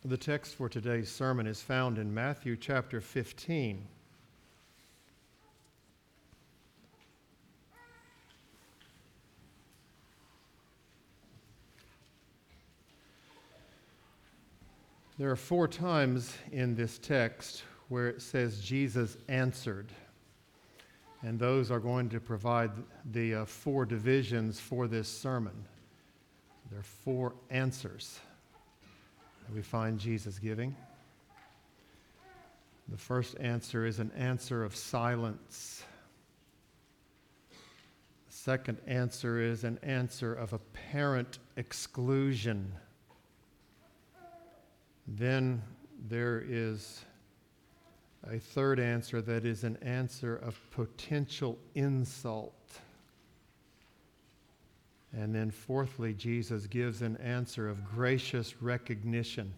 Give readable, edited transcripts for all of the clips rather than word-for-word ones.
The text for today's sermon is found in Matthew chapter 15. There are 4 times in this text where it says Jesus answered. And those are going to provide the 4 divisions for this sermon. There are 4 answers that we find Jesus giving. The first answer is an answer of silence. The second answer is an answer of apparent exclusion. Then there is a third answer that is an answer of potential insult. And then fourthly, Jesus gives an answer of gracious recognition.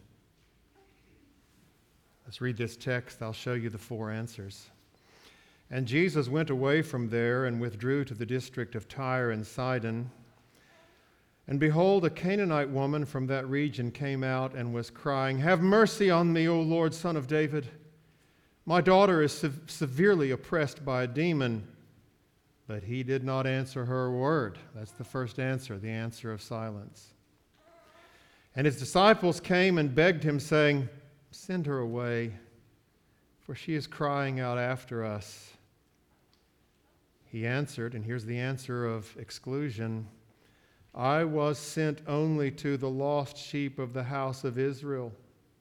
Let's read this text. I'll show you the 4 answers. And Jesus went away from there and withdrew to the district of Tyre and Sidon. And behold, a Canaanite woman from that region came out and was crying, "Have mercy on me, O Lord, Son of David. My daughter is severely oppressed by a demon." But he did not answer her a word. That's the first answer, the answer of silence. And his disciples came and begged him, saying, "Send her away, for she is crying out after us." He answered, and here's the answer of exclusion, "I was sent only to the lost sheep of the house of Israel."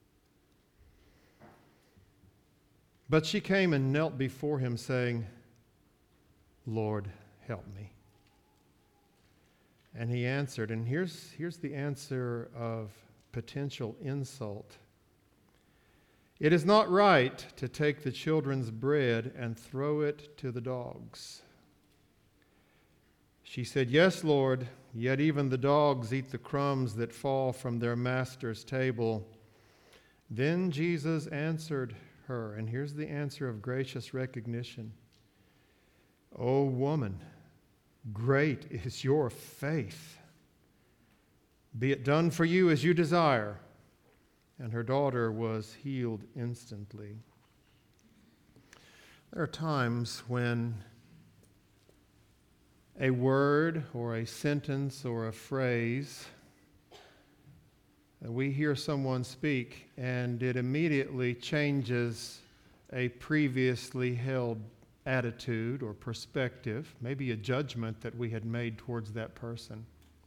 But she came and knelt before him, saying, "Lord, help me." And he answered, and here's the answer of potential insult. "It is not right to take the children's bread and throw it to the dogs." She said, "Yes, Lord, yet even the dogs eat the crumbs that fall from their master's table." Then Jesus answered her, and here's the answer of gracious recognition. "O woman, great is your faith. Be it done for you as you desire." And her daughter was healed instantly. There are times when a word or a sentence or a phrase, we hear someone speak and it immediately changes a previously held attitude or perspective, maybe a judgment that we had made towards that person.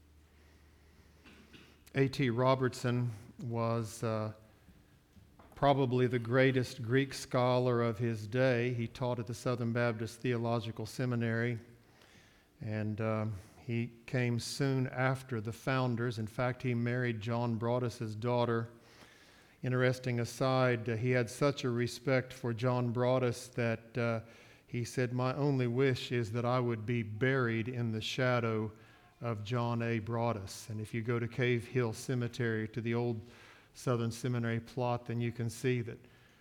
A.T. Robertson was probably the greatest Greek scholar of his day. He taught at the Southern Baptist Theological Seminary, and he came soon after the founders. In fact, he married John Broadus' daughter. Interesting aside, he had such a respect for John Broadus that he said, "My only wish is that I would be buried in the shadow of John A. Broadus." And if you go to Cave Hill Cemetery, to the old Southern Seminary plot, then you can see that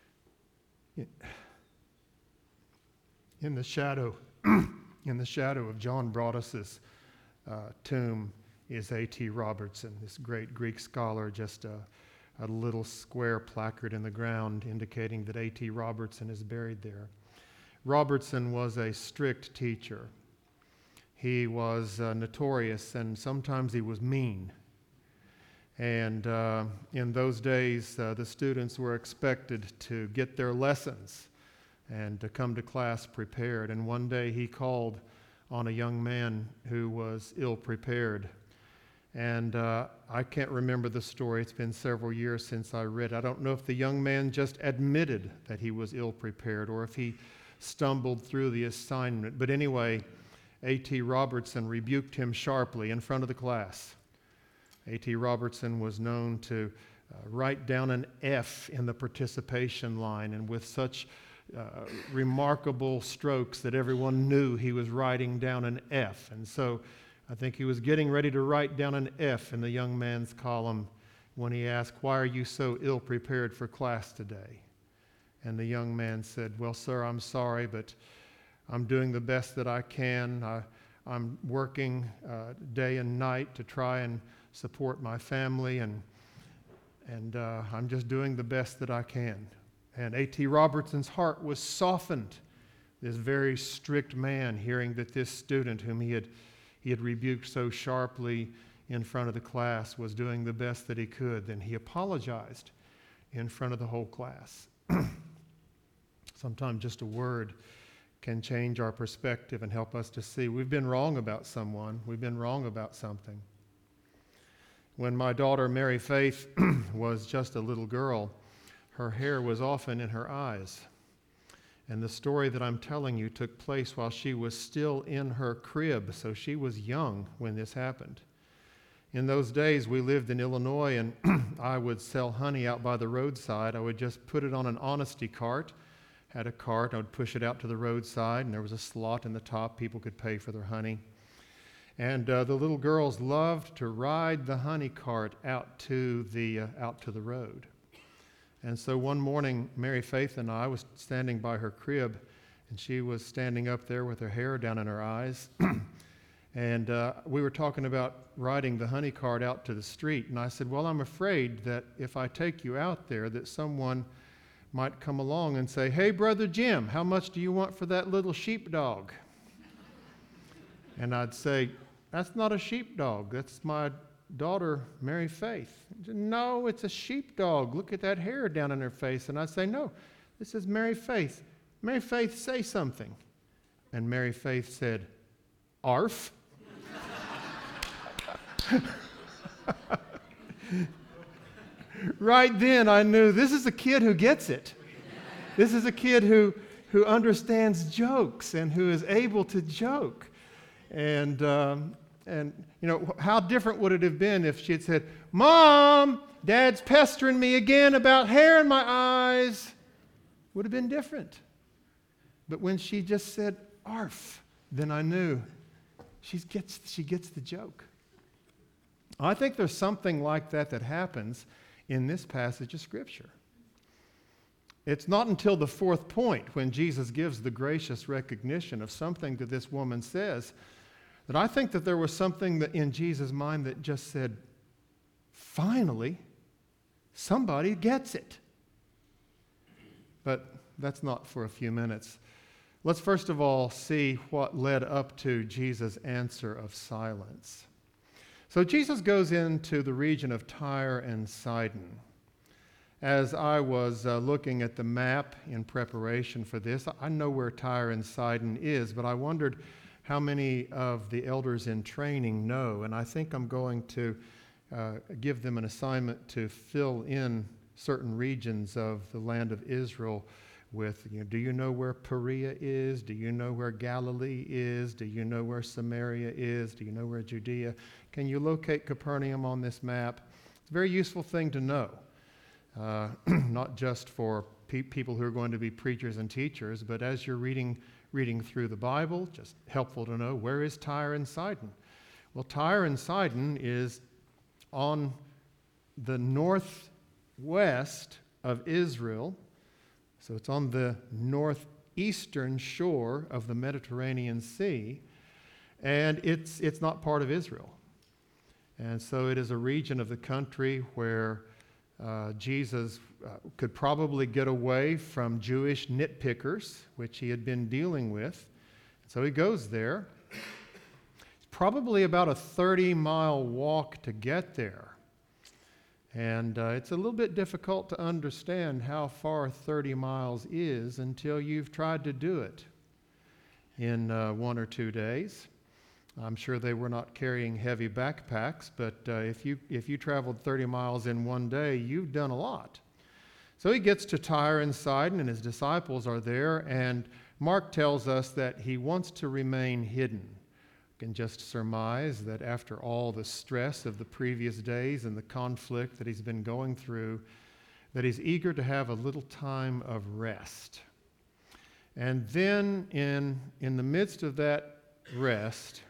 in the shadow of John Broadus's tomb is A.T. Robertson, this great Greek scholar, just a little square placard in the ground indicating that A.T. Robertson is buried there. Robertson was a strict teacher. He was notorious, and sometimes he was mean. And in those days, the students were expected to get their lessons and to come to class prepared. And one day he called on a young man who was ill-prepared. And I can't remember the story. It's been several years since I read it. I don't know if the young man just admitted that he was ill-prepared or if he stumbled through the assignment. But anyway, A.T. Robertson rebuked him sharply in front of the class. A.T. Robertson was known to write down an F in the participation line, and with such remarkable strokes that everyone knew he was writing down an F. And so I think he was getting ready to write down an F in the young man's column when he asked, "Why are you so ill-prepared for class today?" And the young man said, "Well, sir, I'm sorry, but I'm doing the best that I can. I'm working day and night to try and support my family, and And I'm just doing the best that I can. And A.T. Robertson's heart was softened, this very strict man, hearing that this student whom he had rebuked so sharply in front of the class was doing the best that he could. Then he apologized in front of the whole class. Sometimes just a word can change our perspective and help us to see we've been wrong about someone, we've been wrong about something. When my daughter Mary Faith was just a little girl, her hair was often in her eyes. And the story that I'm telling you took place while she was still in her crib, so she was young when this happened. In those days, we lived in Illinois, and I would sell honey out by the roadside. I would just put it on an honesty cart. Had a cart, I would push it out to the roadside, and there was a slot in the top. People could pay for their honey. And the little girls loved to ride the honey cart out to the road. And so one morning, Mary Faith and I was standing by her crib, and she was standing up there with her hair down in her eyes. And we were talking about riding the honey cart out to the street. And I said, well, I'm afraid that if I take you out there, that someone might come along and say, hey, Brother Jim, how much do you want for that little sheepdog? And I'd say, that's not a sheepdog. That's my daughter, Mary Faith. No, it's a sheepdog. Look at that hair down in her face. And I'd say, no, this is Mary Faith. Mary Faith, say something. And Mary Faith said, arf. Right then, I knew this is a kid who gets it. This is a kid who understands jokes and who is able to joke. And you know, how different would it have been if she had said, Mom, Dad's pestering me again about hair in my eyes? Would have been different. But when she just said, arf, then I knew she gets the joke. I think there's something like that happens in this passage of Scripture. It's not until the fourth point, when Jesus gives the gracious recognition of something that this woman says, that I think that there was something that in Jesus' mind that just said, finally, somebody gets it. But that's not for a few minutes. Let's first of all see what led up to Jesus' answer of silence. So Jesus goes into the region of Tyre and Sidon. As I was looking at the map in preparation for this, I know where Tyre and Sidon is, but I wondered how many of the elders in training know, and I think I'm going to give them an assignment to fill in certain regions of the land of Israel with, do you know where Perea is? Do you know where Galilee is? Do you know where Samaria is? Do you know where Judea? Can you locate Capernaum on this map? It's a very useful thing to know, not just for people who are going to be preachers and teachers, but as you're reading through the Bible, just helpful to know, where is Tyre and Sidon? Well, Tyre and Sidon is on the northwest of Israel. So it's on the northeastern shore of the Mediterranean Sea, and it's not part of Israel. And so it is a region of the country where Jesus could probably get away from Jewish nitpickers, which he had been dealing with. So he goes there. It's probably about a 30-mile walk to get there. And it's a little bit difficult to understand how far 30 miles is until you've tried to do it in 1 or 2 days. I'm sure they were not carrying heavy backpacks, but if you traveled 30 miles in 1 day, you've done a lot. So he gets to Tyre and Sidon, and his disciples are there, and Mark tells us that he wants to remain hidden. Can just surmise that after all the stress of the previous days and the conflict that he's been going through, that he's eager to have a little time of rest. And then in the midst of that rest,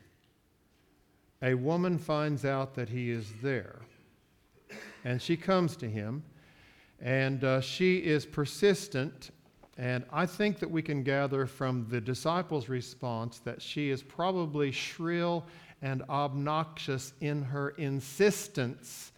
a woman finds out that he is there. And she comes to him, and she is persistent. And I think that we can gather from the disciples' response that she is probably shrill and obnoxious in her insistence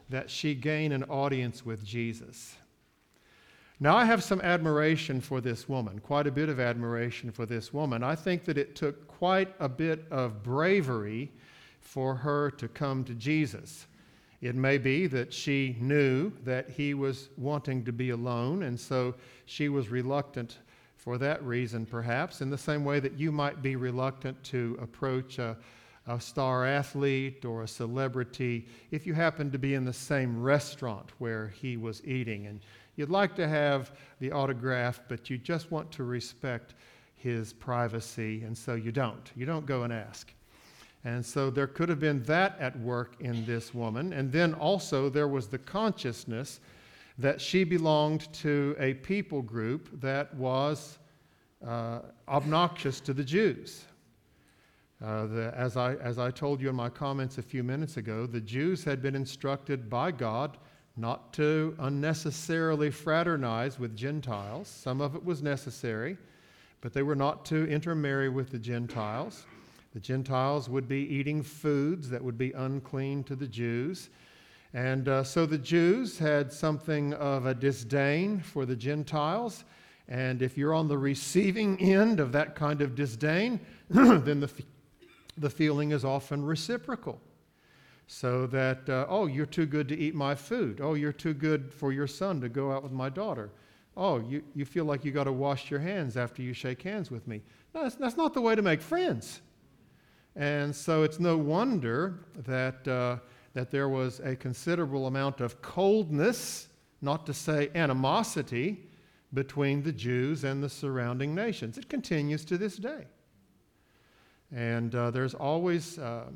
that she gain an audience with Jesus. Now, I have some admiration for this woman, quite a bit of admiration for this woman. I think that it took quite a bit of bravery for her to come to Jesus. It may be that she knew that he was wanting to be alone, and so she was reluctant for that reason, perhaps, in the same way that you might be reluctant to approach a star athlete or a celebrity if you happen to be in the same restaurant where he was eating. And you'd like to have the autograph, but you just want to respect his privacy, and so you don't. You don't go and ask. And so there could have been that at work in this woman. And then also there was the consciousness that she belonged to a people group that was obnoxious to the Jews. As I told you in my comments a few minutes ago, the Jews had been instructed by God not to unnecessarily fraternize with Gentiles. Some of it was necessary, but they were not to intermarry with the Gentiles. The Gentiles would be eating foods that would be unclean to the Jews. And so the Jews had something of a disdain for the Gentiles. And if you're on the receiving end of that kind of disdain, then the feeling is often reciprocal. So that, oh, you're too good to eat my food. Oh, you're too good for your son to go out with my daughter. Oh, you feel like you got to wash your hands after you shake hands with me. No, that's not the way to make friends. And so it's no wonder that there was a considerable amount of coldness, not to say animosity, between the Jews and the surrounding nations. It continues to this day. And there's always a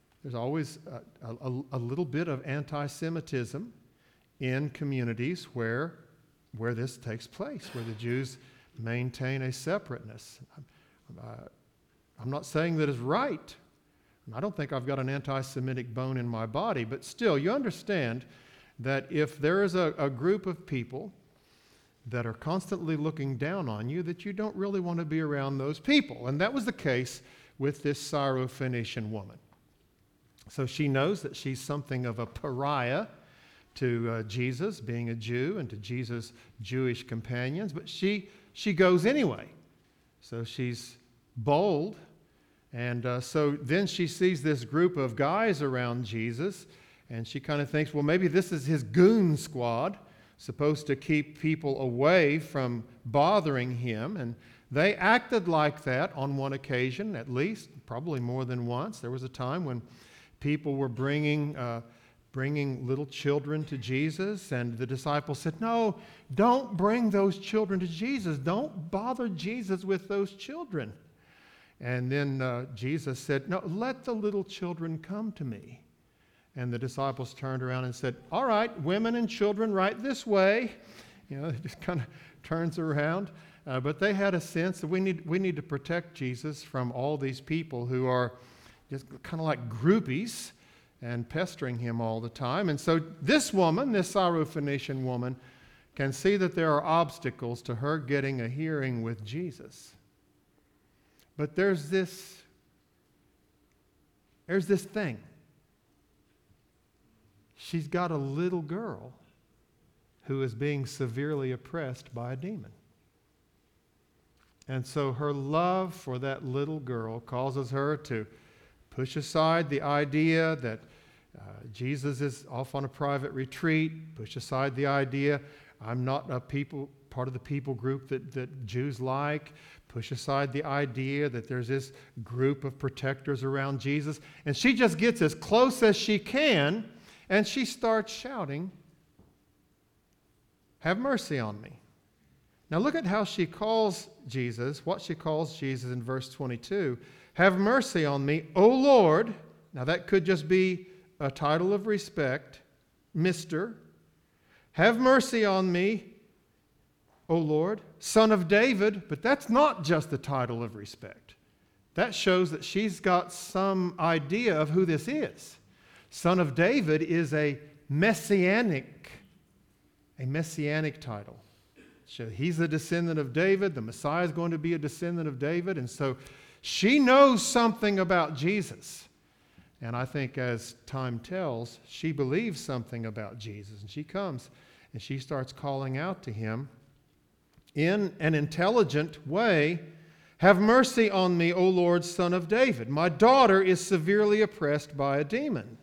little bit of anti-Semitism in communities where this takes place, where the Jews maintain a separateness. I'm not saying that is right. I don't think I've got an anti-Semitic bone in my body, but still, you understand that if there is a group of people that are constantly looking down on you, that you don't really want to be around those people. And that was the case with this Syrophoenician woman. So she knows that she's something of a pariah to Jesus, being a Jew, and to Jesus' Jewish companions, but she goes anyway. So she's bold, and so then she sees this group of guys around Jesus, and she kind of thinks, well, maybe this is his goon squad, supposed to keep people away from bothering him. And they acted like that on one occasion, at least, probably more than once. There was a time when people were bringing little children to Jesus, and the disciples said, no, don't bring those children to Jesus. Don't bother Jesus with those children. And then Jesus said, no, let the little children come to me. And the disciples turned around and said, all right, women and children, right this way. You know, it just kind of turns around. But they had a sense that we need to protect Jesus from all these people who are just kind of like groupies and pestering him all the time. And so this woman, this Syrophoenician woman, can see that there are obstacles to her getting a hearing with Jesus. But there's this thing. She's got a little girl who is being severely oppressed by a demon. And so her love for that little girl causes her to push aside the idea that Jesus is off on a private retreat, push aside the idea I'm not part of the people group that Jews like, push aside the idea that there's this group of protectors around Jesus. And she just gets as close as she can, and she starts shouting, have mercy on me. Now look at how she calls Jesus, what she calls Jesus in verse 22. Have mercy on me, O Lord. Now that could just be a title of respect, Mr. Have mercy on me, O Lord, Son of David. But that's not just a title of respect. That shows that she's got some idea of who this is. Son of David is a messianic title. So he's a descendant of David. The Messiah is going to be a descendant of David. And so she knows something about Jesus. And I think as time tells, she believes something about Jesus. And she comes and she starts calling out to him in an intelligent way, "Have mercy on me, O Lord, Son of David. My daughter is severely oppressed by a demon."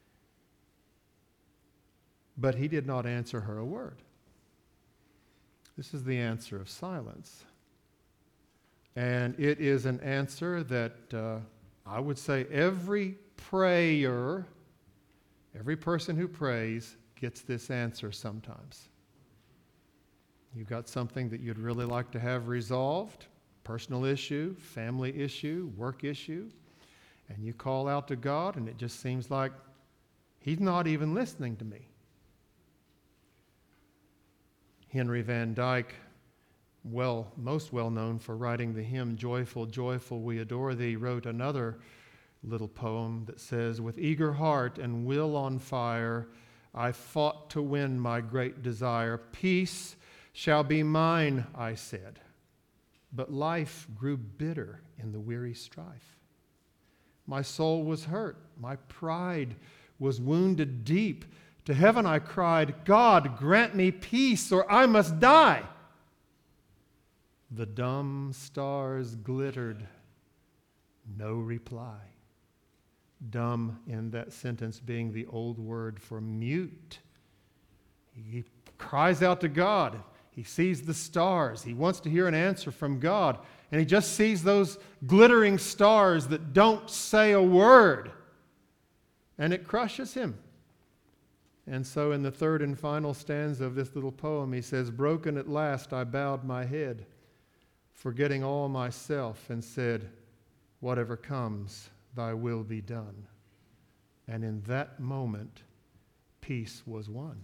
But he did not answer her a word. This is the answer of silence. And it is an answer that I would say every prayer, every person who prays gets this answer sometimes. You've got something that you'd really like to have resolved, personal issue, family issue, work issue, and you call out to God and it just seems like he's not even listening to me. Henry Van Dyke, most well known for writing the hymn "Joyful, Joyful, We Adore Thee," wrote another little poem that says, "With eager heart and will on fire, I fought to win my great desire. Peace shall be mine, I said, but life grew bitter in the weary strife. My soul was hurt, my pride was wounded deep. To heaven I cried, God, grant me peace, or I must die. The dumb stars glittered, no reply." Dumb in that sentence being the old word for mute. He cries out to God. He sees the stars. He wants to hear an answer from God. And he just sees those glittering stars that don't say a word. And it crushes him. And so in the third and final stanza of this little poem, he says, "Broken at last, I bowed my head, forgetting all myself, and said, whatever comes, thy will be done." And in that moment, peace was won.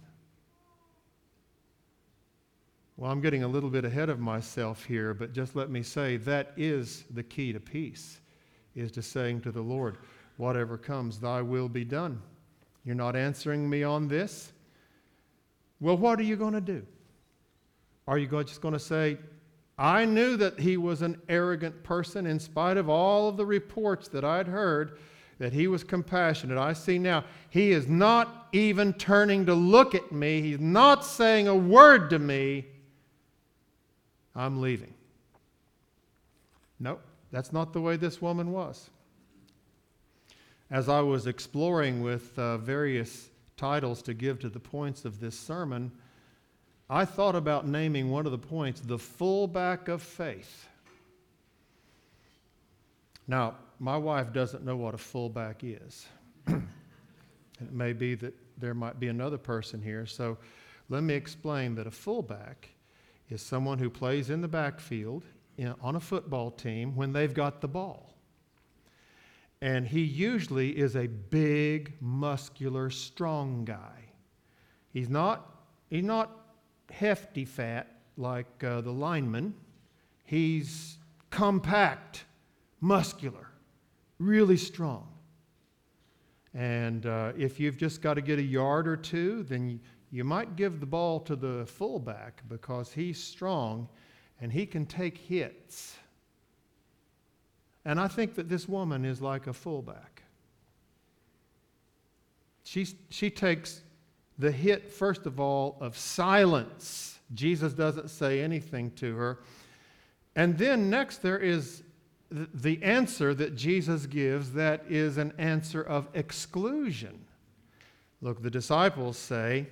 Well, I'm getting a little bit ahead of myself here, but just let me say that is the key to peace, is to saying to the Lord, whatever comes, thy will be done. You're not answering me on this? Well, what are you going to do? Are you just going to say, I knew that he was an arrogant person in spite of all of the reports that I'd heard that he was compassionate. I see now he is not even turning to look at me. He's not saying a word to me. I'm leaving. Nope, that's not the way this woman was. As I was exploring with various titles to give to the points of this sermon, I thought about naming one of the points, the fullback of faith. Now, my wife doesn't know what a fullback is. It may be that there might be another person here, so let me explain that a fullback is someone who plays in the backfield on a football team when they've got the ball. And he usually is a big, muscular, strong guy. He's not hefty fat like the lineman. He's compact, muscular, really strong. And if you've just got to get a yard or two, then you might give the ball to the fullback because he's strong and he can take hits. And I think that this woman is like a fullback. She takes the hit, first of all, of silence. Jesus doesn't say anything to her. And then next there is the answer that Jesus gives that is an answer of exclusion. Look, the disciples say,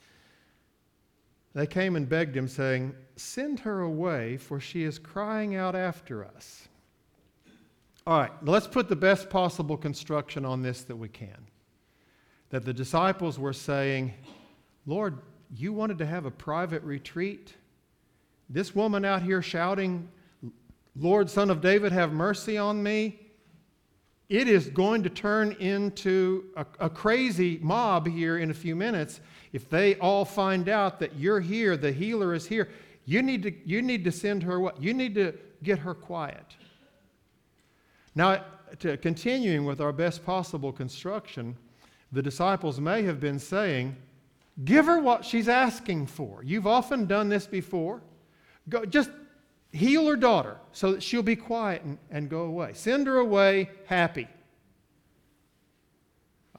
they came and begged him, saying, "Send her away, for she is crying out after us." All right, let's put the best possible construction on this that we can. That the disciples were saying, Lord, you wanted to have a private retreat? This woman out here shouting, Lord, Son of David, have mercy on me. It is going to turn into a crazy mob here in a few minutes. If they all find out that you're here, the healer is here, you need to send her what? You need to get her quiet. Now, continuing with our best possible construction, the disciples may have been saying, give her what she's asking for. You've often done this before. Go, just heal her daughter so that she'll be quiet and go away. Send her away happy.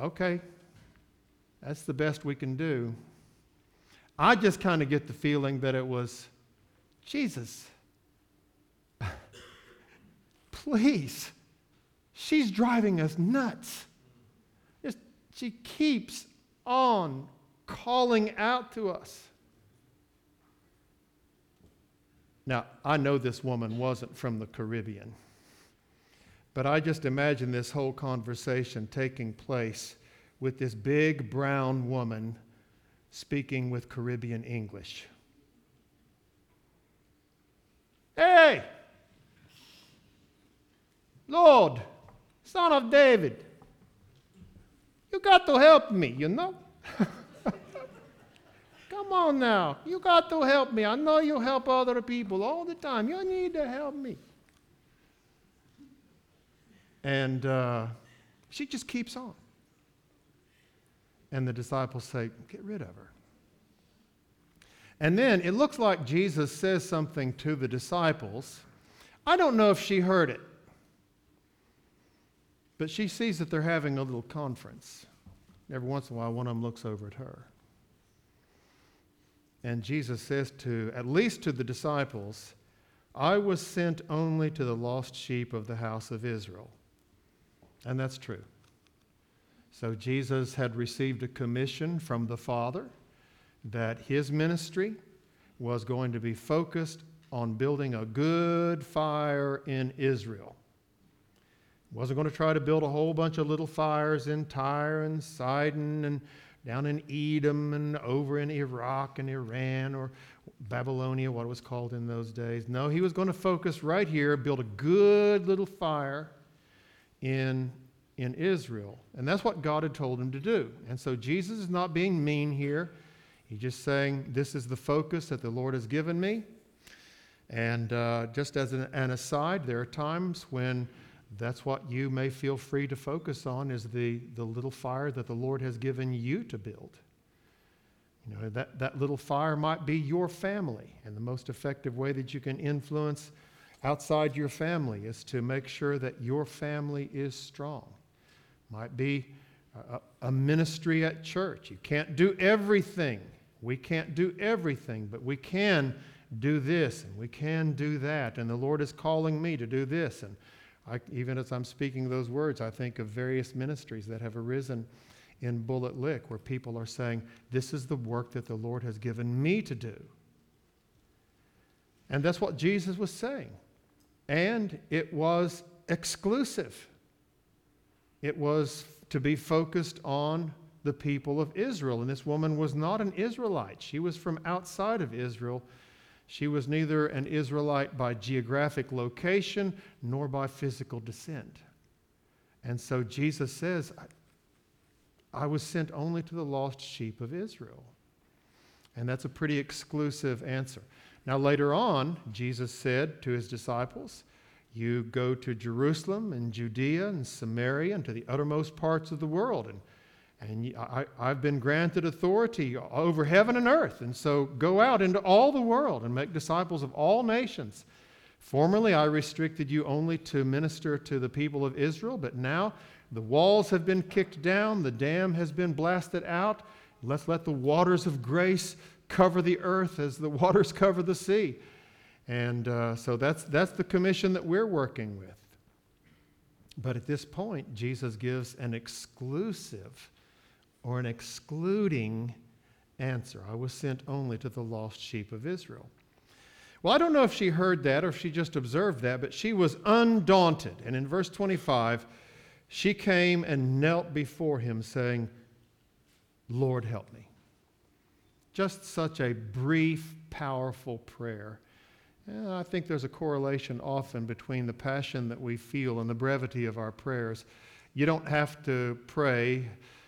okay, that's the best we can do. I just kind of get the feeling that it was, Jesus, please, she's driving us nuts. She keeps on calling out to us. Now, I know this woman wasn't from the Caribbean, but I just imagine this whole conversation taking place with this big brown woman speaking with Caribbean English. Hey, Lord, Son of David, you got to help me, you know? Come on now, you got to help me. I know you help other people all the time. You need to help me. And she just keeps on. And the disciples say, get rid of her. And then it looks like Jesus says something to the disciples. I don't know if she heard it, but she sees that they're having a little conference. Every once in a while, one of them looks over at her. And Jesus says at least to the disciples, I was sent only to the lost sheep of the house of Israel. And that's true. So Jesus had received a commission from the Father that his ministry was going to be focused on building a good fire in Israel. He wasn't going to try to build a whole bunch of little fires in Tyre and Sidon and down in Edom and over in Iraq and Iran or Babylonia, what it was called in those days. No, he was going to focus right here, build a good little fire in Israel. And that's what God had told him to do. And so Jesus is not being mean here. He's just saying, this is the focus that the Lord has given me. And just as an aside, there are times when that's what you may feel free to focus on, is the little fire that the Lord has given you to build. You know, that little fire might be your family. And the most effective way that you can influence outside your family is to make sure that your family is strong. Might be a ministry at church. You can't do everything. We can't do everything, but we can do this and we can do that. And the Lord is calling me to do this. And even as I'm speaking those words, I think of various ministries that have arisen in Bullet Lick where people are saying, this is the work that the Lord has given me to do. And that's what Jesus was saying. And it was exclusive. It was to be focused on the people of Israel. And this woman was not an Israelite. She was from outside of Israel. She was neither an Israelite by geographic location nor by physical descent. And so Jesus says, I was sent only to the lost sheep of Israel. And that's a pretty exclusive answer. Now later on, Jesus said to his disciples, you go to Jerusalem and Judea and Samaria and to the uttermost parts of the world. And I've been granted authority over heaven and earth. And so go out into all the world and make disciples of all nations. Formerly, I restricted you only to minister to the people of Israel, but now the walls have been kicked down, the dam has been blasted out. Let's let the waters of grace cover the earth as the waters cover the sea. And so that's the commission that we're working with. But at this point, Jesus gives an exclusive or an excluding answer. I was sent only to the lost sheep of Israel. Well, I don't know if she heard that or if she just observed that, but she was undaunted. And in verse 25, she came and knelt before him saying, Lord, help me. Just such a brief, powerful prayer. And I think there's a correlation often between the passion that we feel and the brevity of our prayers. You don't have to pray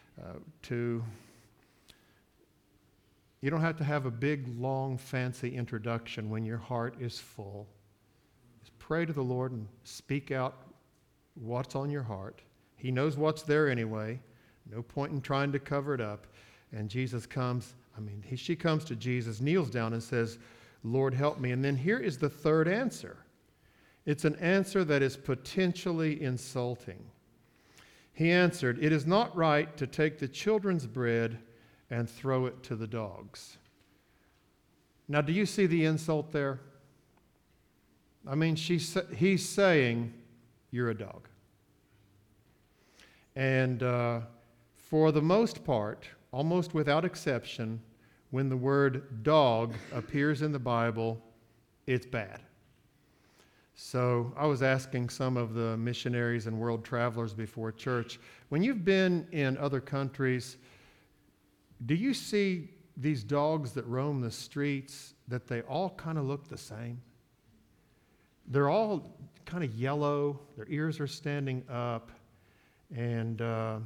you don't have to have a big, long, fancy introduction when your heart is full. Just pray to the Lord and speak out what's on your heart. He knows what's there anyway. No point in trying to cover it up. And Jesus comes, she comes to Jesus, kneels down and says, Lord, help me. And then here is the third answer. It's an answer that is potentially insulting. He answered, "It is not right to take the children's bread and throw it to the dogs." Now, do you see the insult there? I mean, he's saying, "You're a dog." And for the most part, almost without exception, when the word dog appears in the Bible, it's bad. So I was asking some of the missionaries and world travelers before church, when you've been in other countries, do you see these dogs that roam the streets, that they all kind of look the same? They're all kind of yellow, their ears are standing up, and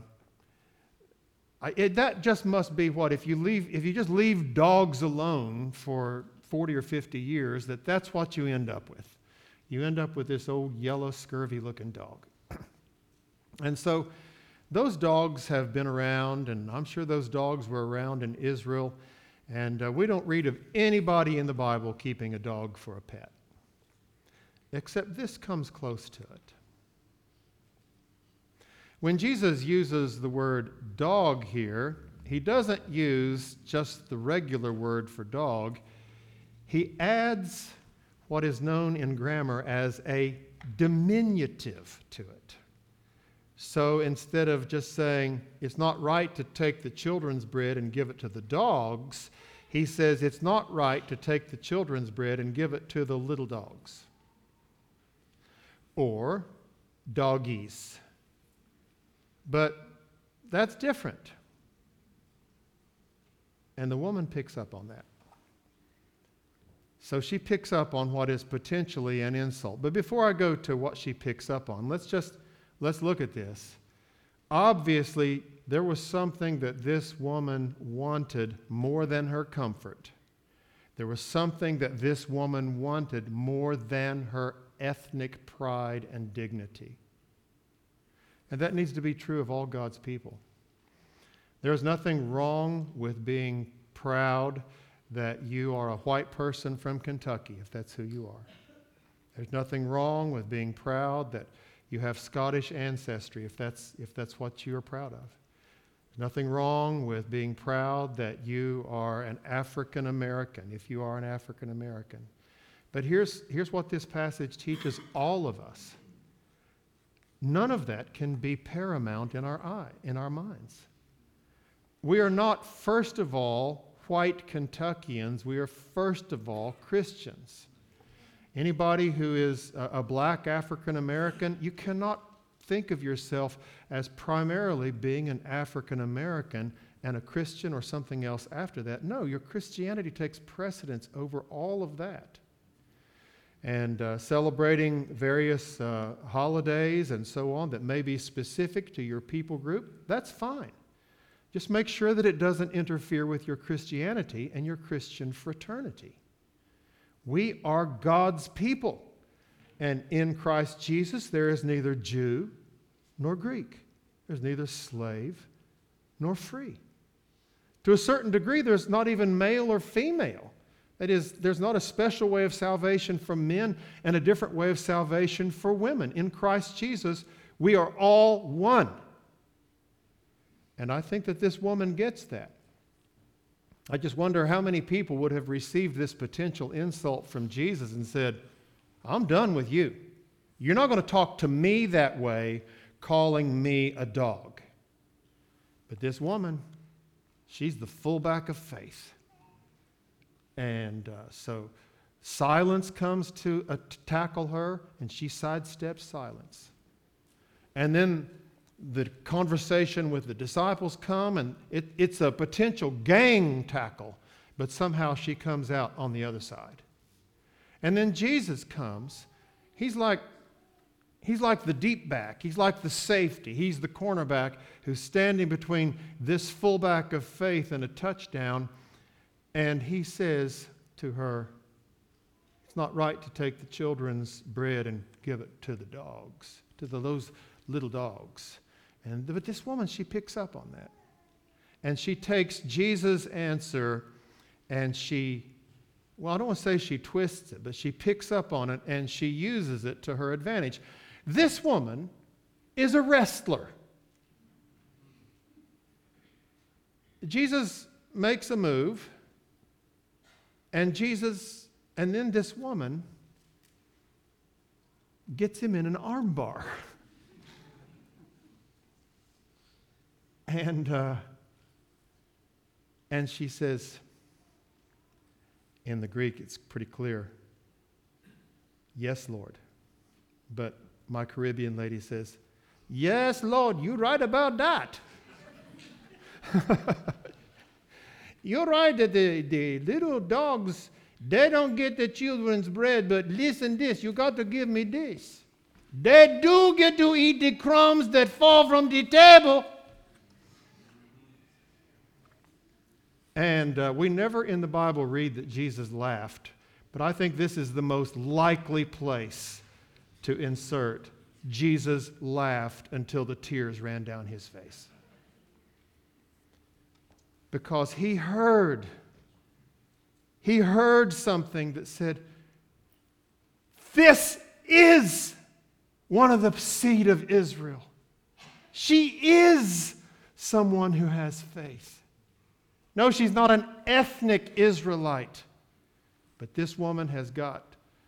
that just must be what, if you just leave dogs alone for 40 or 50 years, that's what you end up with. You end up with this old yellow, scurvy-looking dog. And so those dogs have been around, and I'm sure those dogs were around in Israel, and we don't read of anybody in the Bible keeping a dog for a pet, except this comes close to it. When Jesus uses the word dog here, he doesn't use just the regular word for dog. He adds what is known in grammar as a diminutive to it. So instead of just saying it's not right to take the children's bread and give it to the dogs, he says it's not right to take the children's bread and give it to the little dogs, or doggies. But that's different. And the woman picks up on that. So she picks up on what is potentially an insult. But before I go to what she picks up on, let's look at this. Obviously, there was something that this woman wanted more than her comfort. There was something that this woman wanted more than her ethnic pride and dignity. And that needs to be true of all God's people. There's nothing wrong with being proud that you are a white person from Kentucky, if that's who you are. There's nothing wrong with being proud that you have Scottish ancestry, if that's what you're proud of. There's nothing wrong with being proud that you are an African American, if you are an African American. But here's what this passage teaches all of us. None of that can be paramount in our minds. We are not, first of all, white Kentuckians. We are, first of all, Christians. Anybody who is a black African American, you cannot think of yourself as primarily being an African American and a Christian or something else after that. No, your Christianity takes precedence over all of that. And celebrating various holidays and so on that may be specific to your people group, that's fine. Just make sure that it doesn't interfere with your Christianity and your Christian fraternity. We are God's people. And in Christ Jesus, there is neither Jew nor Greek. There's neither slave nor free. To a certain degree, there's not even male or female. That is, there's not a special way of salvation for men and a different way of salvation for women. In Christ Jesus, we are all one. And I think that this woman gets that. I just wonder how many people would have received this potential insult from Jesus and said, "I'm done with you. You're not going to talk to me that way, calling me a dog." But this woman, she's the fullback of faith. And so silence comes to tackle her, and she sidesteps silence. And then the conversation with the disciples come, and it's a potential gang tackle, but somehow she comes out on the other side. And then Jesus comes. He's like the deep back. He's like the safety. He's the cornerback who's standing between this fullback of faith and a touchdown. And he says to her, "It's not right to take the children's bread and give it to the dogs, to those little dogs." But this woman, she picks up on that. And she takes Jesus' answer and I don't want to say she twists it, but she picks up on it and she uses it to her advantage. This woman is a wrestler. Jesus makes a move, and then this woman gets him in an armbar. And she says, in the Greek, it's pretty clear, "Yes, Lord." But my Caribbean lady says, "Yes, Lord, you're right about that." You're right that the little dogs, they don't get the children's bread, but listen this, you got to give me this. They do get to eat the crumbs that fall from the table. And we never in the Bible read that Jesus laughed, but I think this is the most likely place to insert Jesus laughed until the tears ran down his face. Because he heard something that said, this is one of the seed of Israel. She is someone who has faith. No, she's not an ethnic Israelite, but this woman has got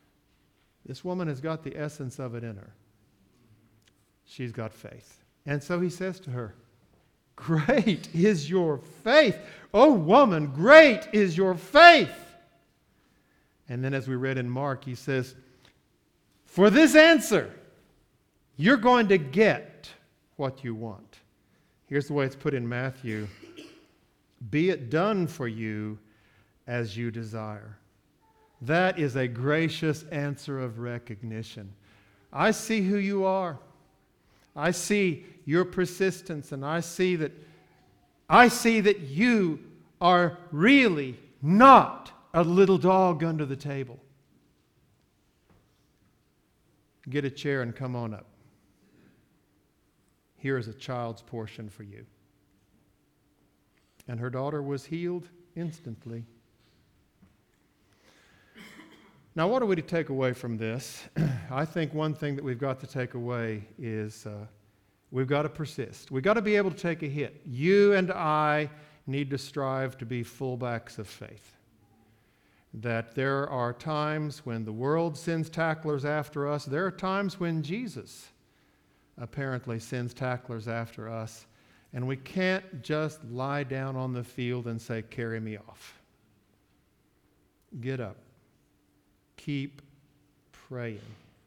the essence of it in her. She's got faith. And so he says to her, "Great is your faith. Oh, woman, great is your faith." And then as we read in Mark, he says, "For this answer, you're going to get what you want." Here's the way it's put in Matthew. "Be it done for you as you desire." That is a gracious answer of recognition. I see who you are. I see your persistence, and I see that you are really not a little dog under the table. Get a chair and come on up. Here is a child's portion for you. And her daughter was healed instantly. Now, what are we to take away from this? I think one thing that we've got to take away is we've got to persist. We've got to be able to take a hit. You and I need to strive to be fullbacks of faith. That there are times when the world sends tacklers after us. There are times when Jesus apparently sends tacklers after us. And we can't just lie down on the field and say, "Carry me off." Get up. Keep praying.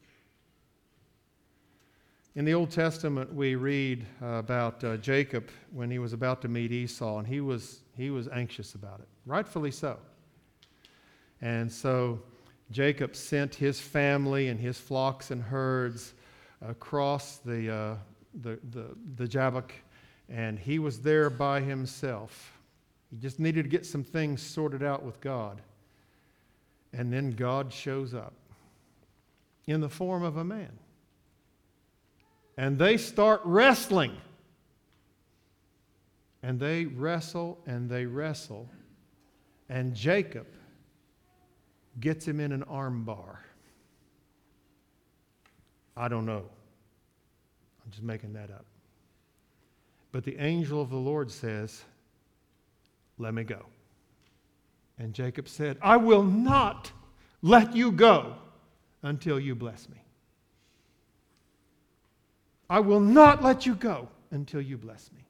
In the Old Testament, we read about Jacob when he was about to meet Esau, and he was anxious about it, rightfully so. And so Jacob sent his family and his flocks and herds across the Jabbok, and he was there by himself. He just needed to get some things sorted out with God. And then God shows up in the form of a man. And they start wrestling. And they wrestle and they wrestle. And Jacob gets him in an armbar. I don't know. I'm just making that up. But the angel of the Lord says, "Let me go." And Jacob said, "I will not let you go until you bless me. I will not let you go until you bless me."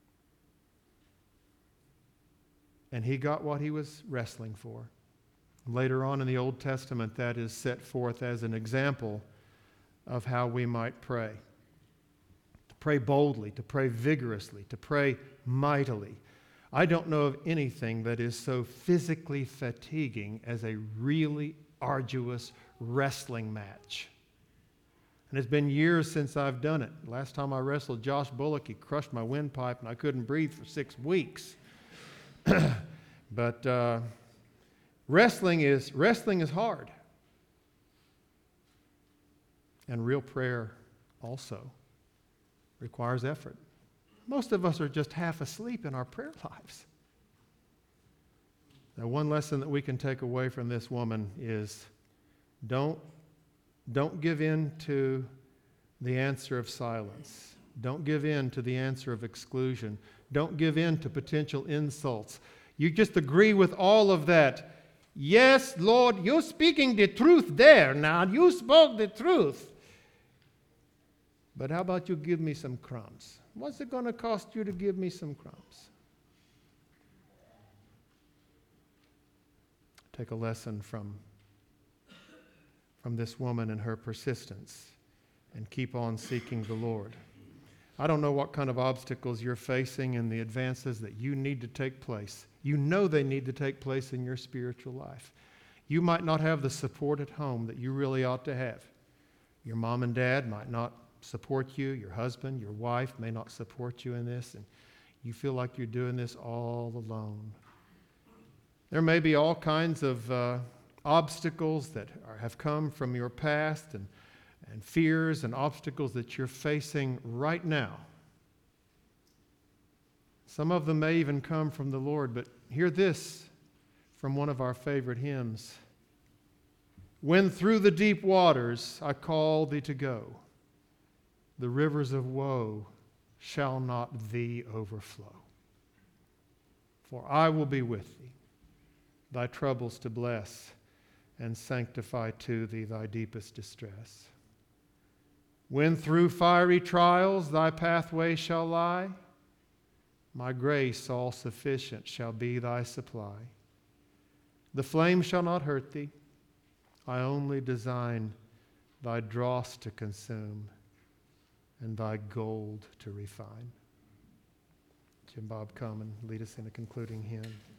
And he got what he was wrestling for. Later on in the Old Testament, that is set forth as an example of how we might pray. To pray boldly, to pray vigorously, to pray mightily. I don't know of anything that is so physically fatiguing as a really arduous wrestling match. And it's been years since I've done it. Last time I wrestled Josh Bullock, he crushed my windpipe and I couldn't breathe for 6 weeks. But wrestling is hard. And real prayer also requires effort. Most of us are just half asleep in our prayer lives. Now, one lesson that we can take away from this woman is don't give in to the answer of silence. Don't give in to the answer of exclusion. Don't give in to potential insults. You just agree with all of that. Yes, Lord, you're speaking the truth there now. You spoke the truth. But how about you give me some crumbs? What's it going to cost you to give me some crumbs? Take a lesson from this woman and her persistence and keep on seeking the Lord. I don't know what kind of obstacles you're facing and the advances that you need to take place. You know they need to take place in your spiritual life. You might not have the support at home that you really ought to have. Your mom and dad might not support you. Your husband, your wife may not support you in this, and you feel like you're doing this all alone. There may be all kinds of obstacles that have come from your past and fears and obstacles that you're facing right now. Some of them may even come from the Lord, but hear this from one of our favorite hymns. When through the deep waters I call thee to go, the rivers of woe shall not thee overflow. For I will be with thee, thy troubles to bless, and sanctify to thee thy deepest distress. When through fiery trials thy pathway shall lie, my grace all sufficient shall be thy supply. The flame shall not hurt thee, I only design thy dross to consume and thy gold to refine. Jim Bob, come and lead us in a concluding hymn.